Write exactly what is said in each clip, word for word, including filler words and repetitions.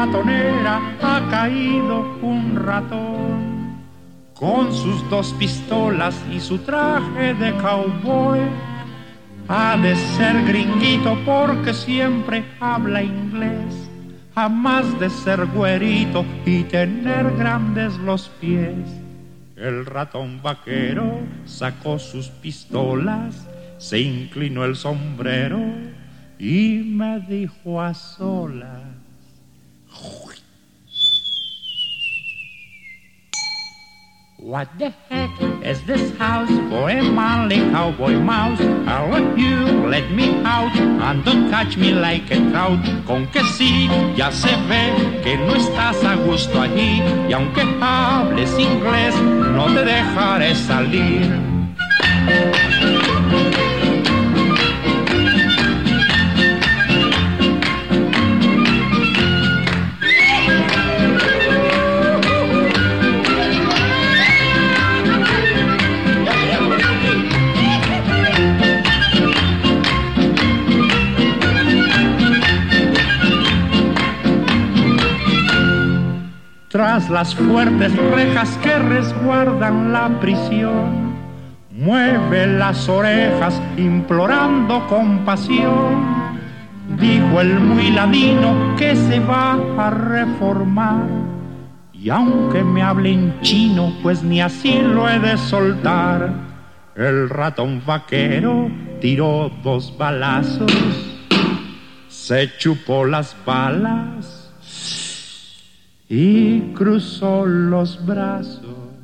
ratonera ha caído un ratón. Con sus dos pistolas y su traje de cowboy, ha de ser gringuito porque siempre habla inglés. Jamás de ser güerito y tener grandes los pies. El ratón vaquero sacó sus pistolas, se inclinó el sombrero y me dijo a solas: What the heck is this house for a manly cowboy mouse? I want you, let me out, and don't catch me like a trout. Con que sí, ya se ve que no estás a gusto allí, y aunque hables inglés, no te dejaré salir. Tras las fuertes rejas que resguardan la prisión, mueve las orejas implorando compasión. Dijo el muy ladino que se va a reformar, y aunque me hable en chino, pues ni así lo he de soltar. El ratón vaquero tiró dos balazos, se chupó las balas y cruzó los brazos.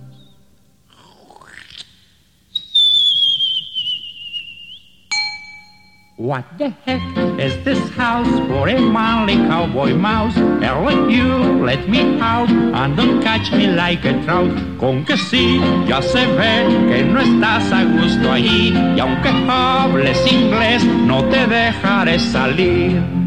What the heck is this house for a manly cowboy mouse? I'll let you, let me out, and don't catch me like a trout. Con que sí, ya se ve que no estás a gusto allí, y aunque hables inglés, no te dejaré salir.